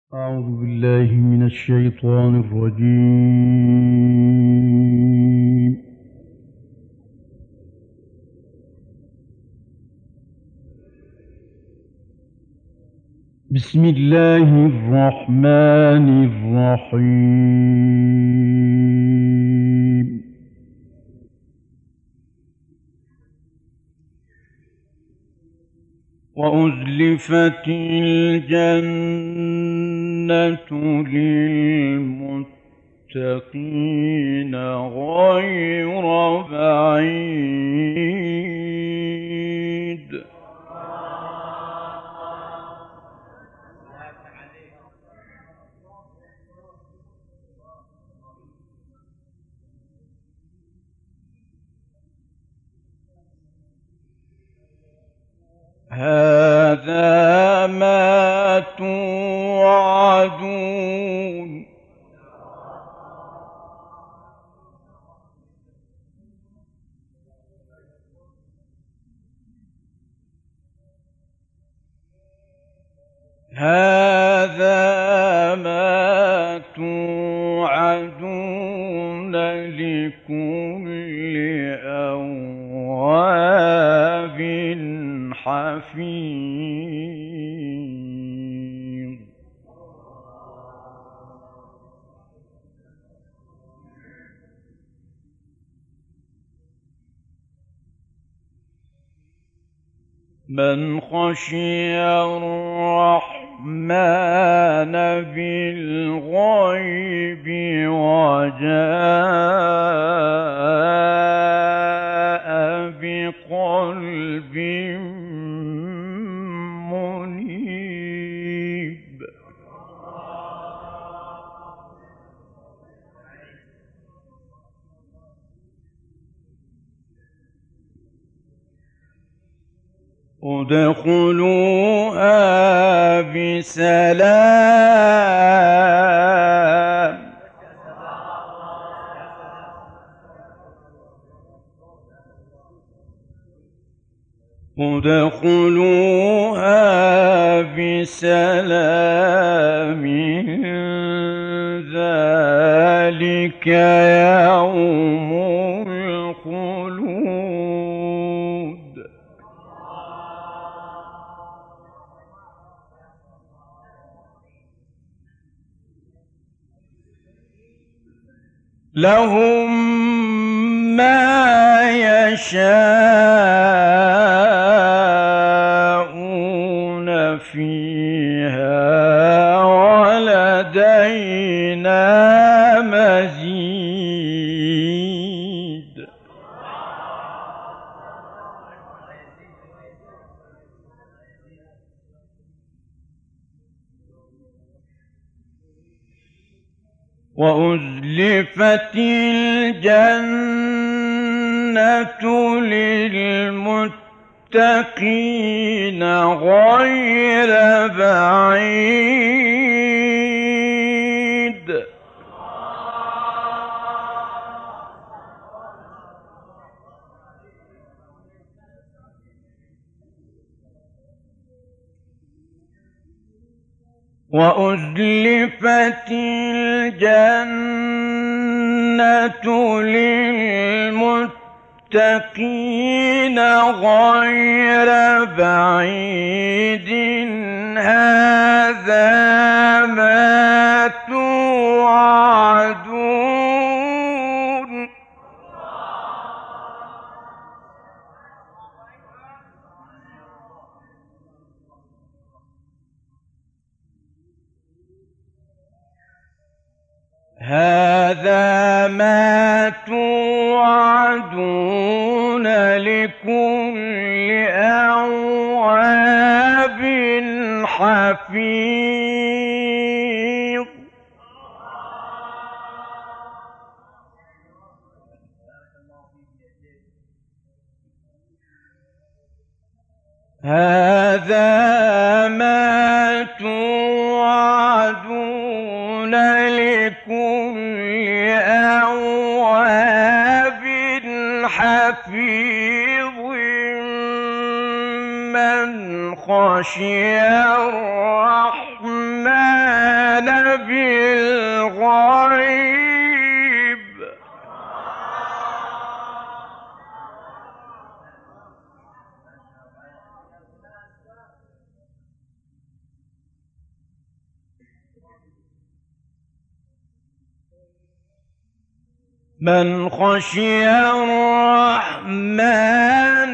أعوذ بالله من الشيطان الرجيم. بسم الله الرحمن الرحيم. وأزلفت الجنة للمتقين غير بعيد. هذا ما توعدون. هذا ما توعدون لكل أواب حفيظ. من خشي الرحمن بالغيب وجاء بقلب منيب. ادخلوها بسلام. ادخلوها بسلام. ذلك يوم الخلود. لهم ما يشاءون فيها ولدينا مزيد. وأزلفت الجنة للمتقين غير بعيد. وأزلفت الجنة للمتقين غير بعيد. هذا ما توعدون. هذا ما توعدون لكل أواب حفيظ. هذا ما توعدون لكل أواب حفيظ. من خشي الرحمن بالغيب من خشي الرحمن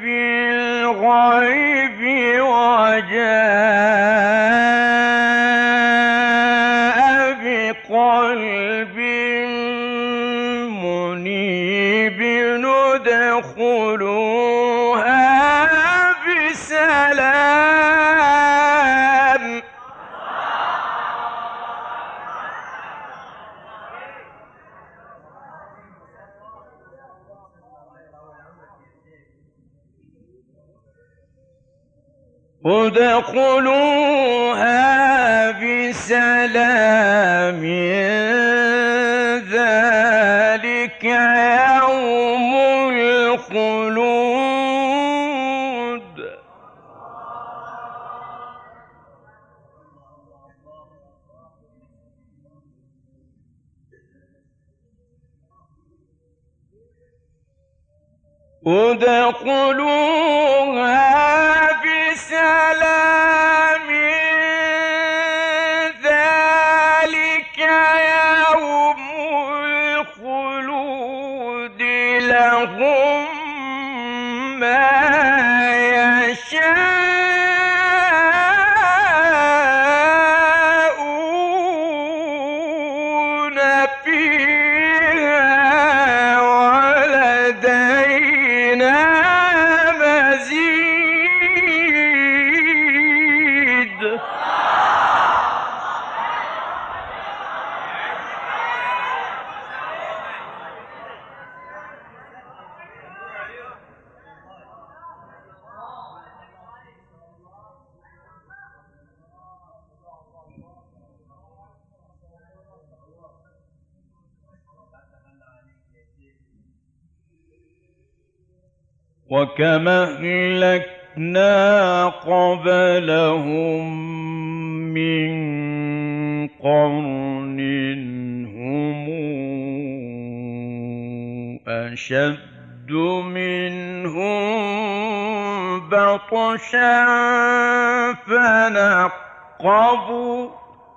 بالغيب وجاء بقلب منيب ندخلوها بسلام ادخلوها بسلام ذلك يوم الخلود ادخلوها بسلام ذلك يوم الخلود لهم ما يشاءون فيها ولدينا مزيد وكما أهلكنا قبلهم من قرن هم أشد منهم بطشا فنقبوا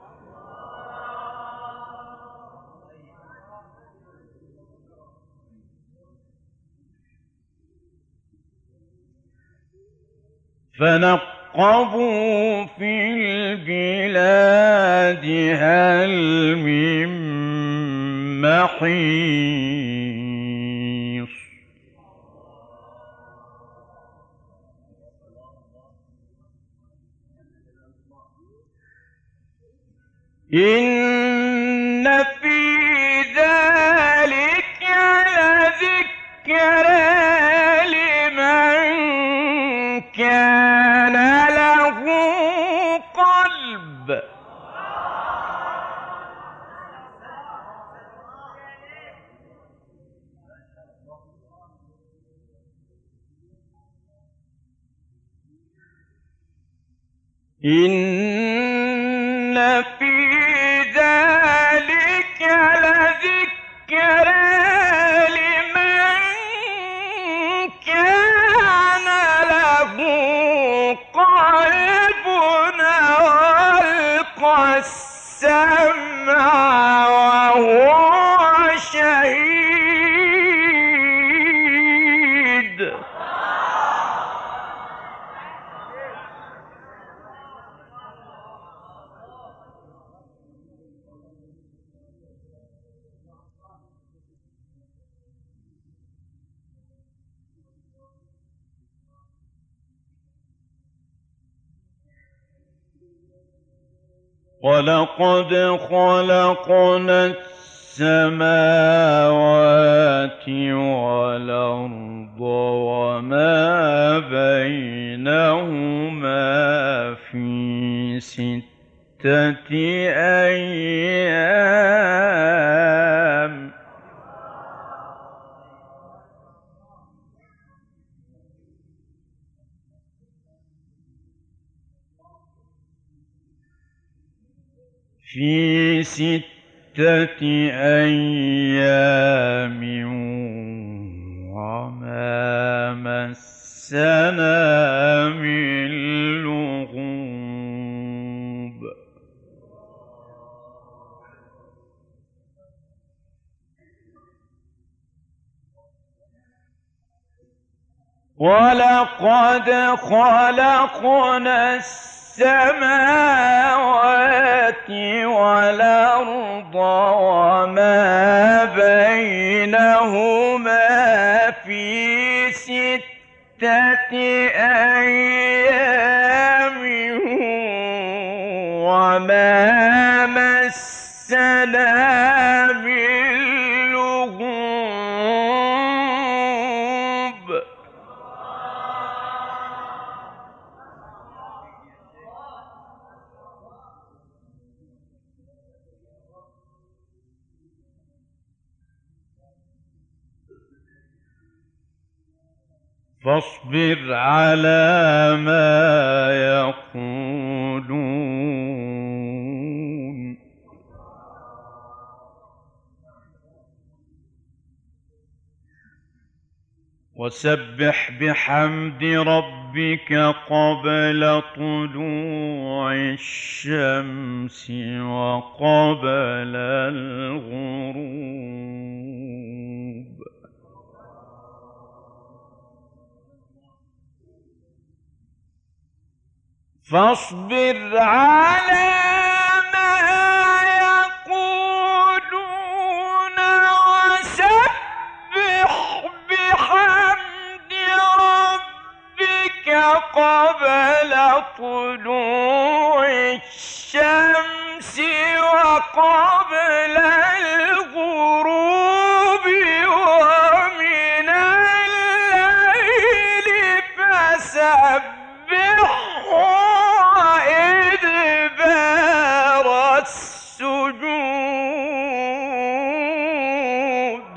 في البلاد هل من محيص إن في ذلك لذكرى لمن كان له قلب إن في ذلك لذكرى لمن كان له قلب وألقى السمع وهو شهيد ولقد خلقنا السماوات والأرض وما بينهما في 6 أيام في 6 أيام وما مسنا من لغوب. ولقد خلقنا السماوات والأرض وما بينهما في 6 أيام وما مسنا من لغوب. فاصبر على ما يقولون وسبح بحمد ربك قبل طلوع الشمس وقبل الغروب. فاصبر على ما يقولون وسبح بحمد ربك قبل طلوع الشمس وقبل الغروب ومن الليل فسبح وإدبار السجود.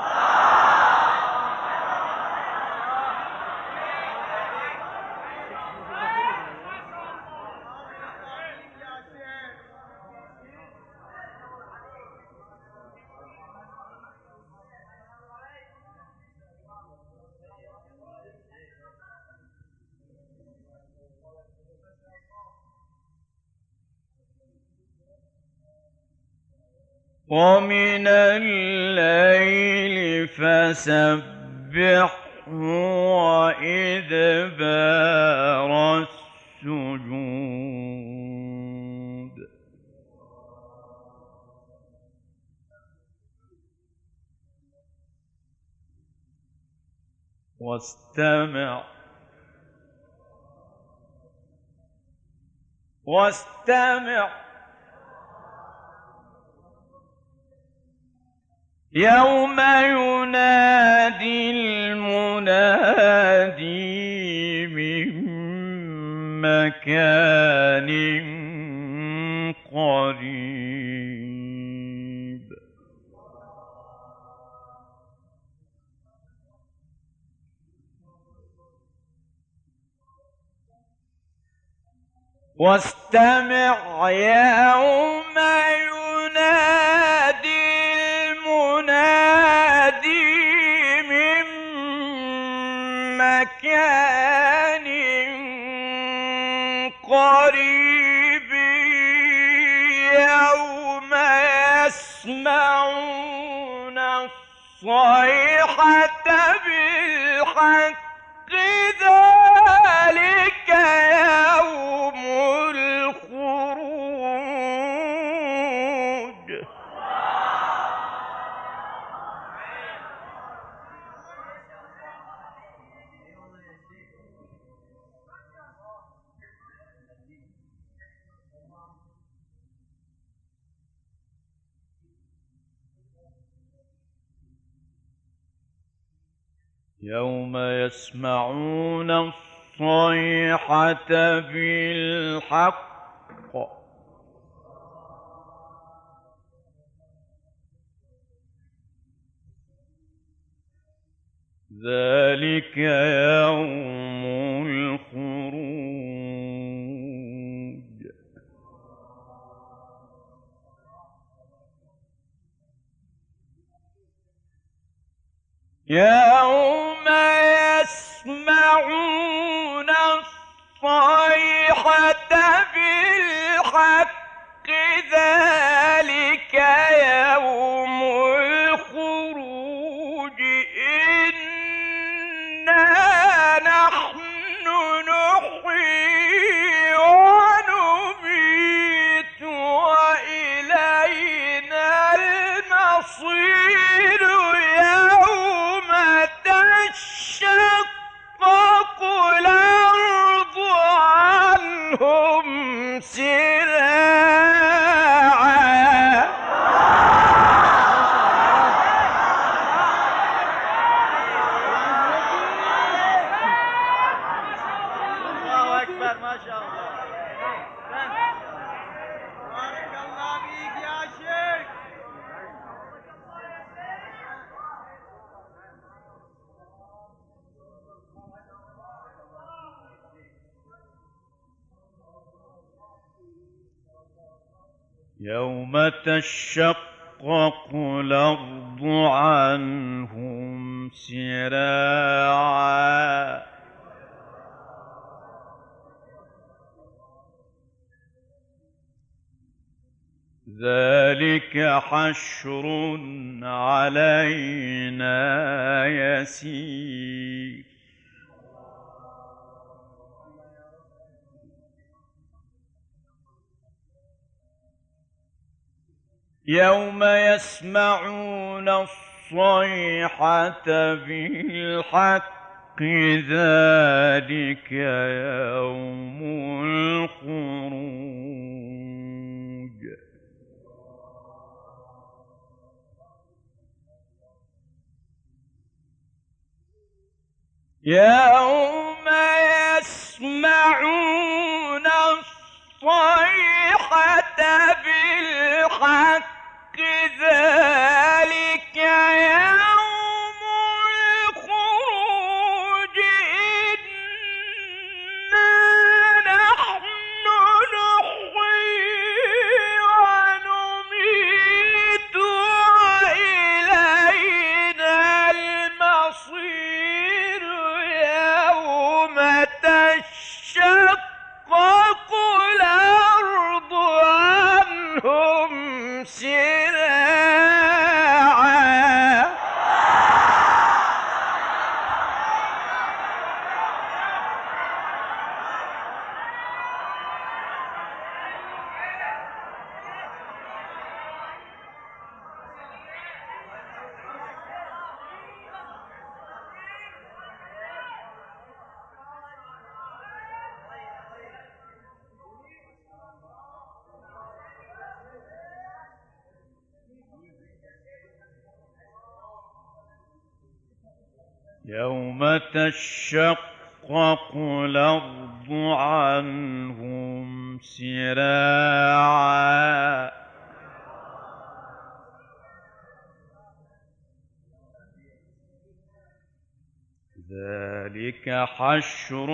ومن الليل فسبحه وإدبار السجود. واستمع يوم ينادي المنادي من مكان قريب. واستمع يوم ينادي المنادي من مكان قريب يوم يسمعون الصيحة بالحق ذلك يوم الخروج. يوم يسمعون الصيحة بالحق ذلك يوم الخروج. يوم يسمعون الصيحة بالحق ذلك يوم الخروج إنا نحن نحيي ونميت وإلينا المصير يوم تشقق الأرض عنهم سراعا. الله أكبر ما شاء الله. بارك الله فيك يا شيخ. يوم تشقق الأرض عنهم سراعا. ذلك حشر علينا يسير. يوم يسمعون الصيحة بالحق ذلك يوم الخروج. يوم يسمعون الصيحة بالحق ذلك يوم الخروج إنا نحن نحيي ونميت وإلينا المصير يوم تشقق الأرض عنهم سراعا. يوم تشقق الأرض عنهم سراعا. ذلك حشر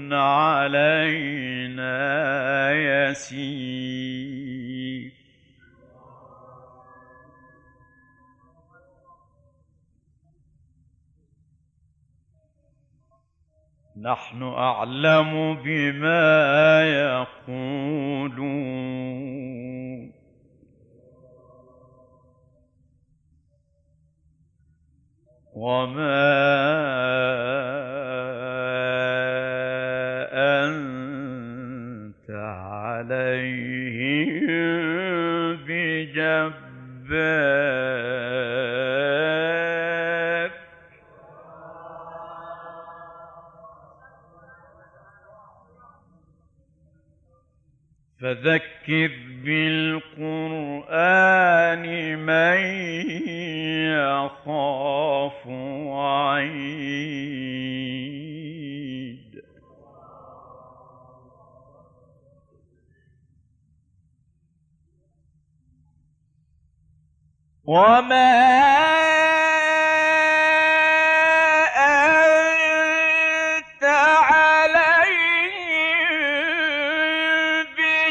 علينا يسير. نحن أعلم بما يقولون وما أنت عليهم بجبار. فذكر بالقرآن من يخاف وعيد. وما أنت عليهم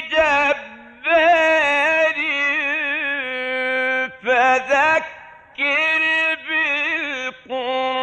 بجبار. فذكر بالقرآن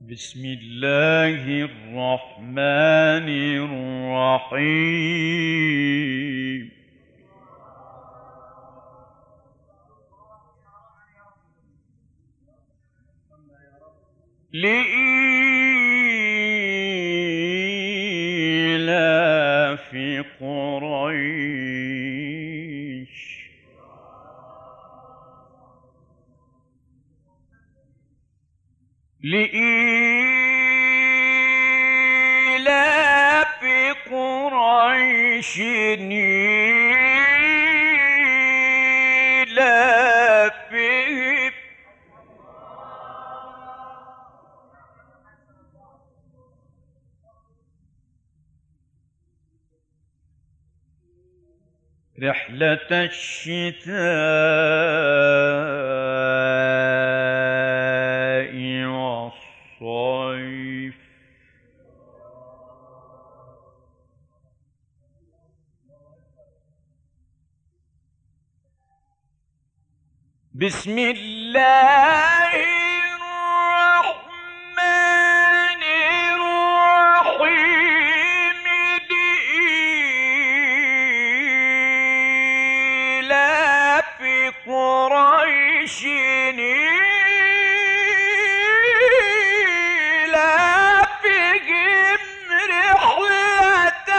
بسم الله الرحمن الرحيم لإيلاف قريش لإيلاف قريش إيلافهم رحلة الشتاء والصيف بسم الله الرحمن الرحيم لإيلاف قريش إيلافهم رحلة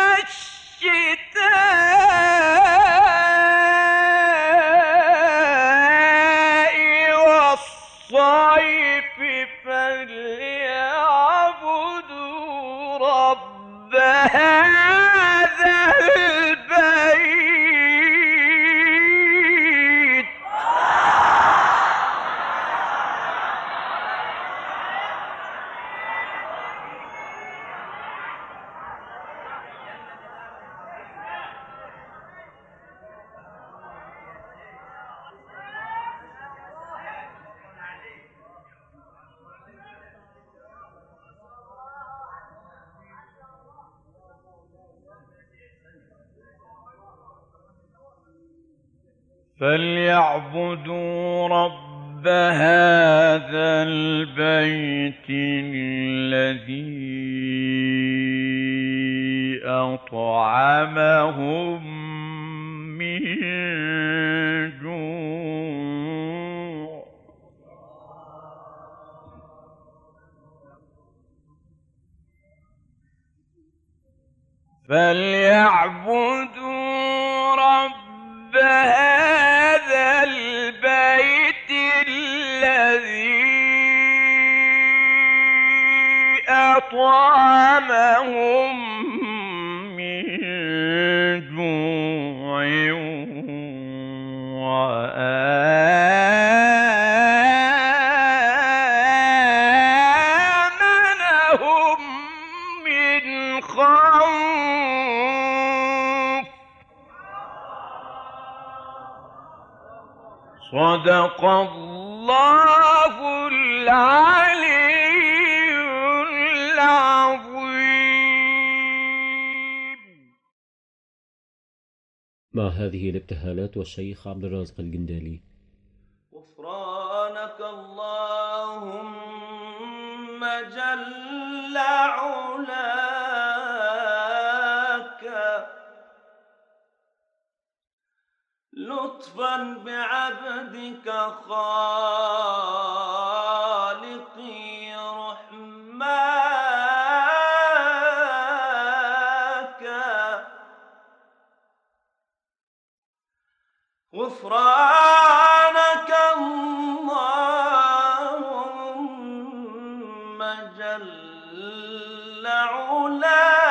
الشتاء والصيف فليعبدوا رب هذا البيت فليعبدوا رب هذا البيت الذي أطعمهم من جوع فليعبدوا رب هذا البيت الذي أطعمهم من جوع وآمنهم من خوف صدق الله العلي العظيم. مع هذه الابتهالات والشيخ عبد الرازق الجندالي. غفرانك اللهم جل علاك لطفا بعبدك خالقي رحماك غفرانك اللهم جل علاك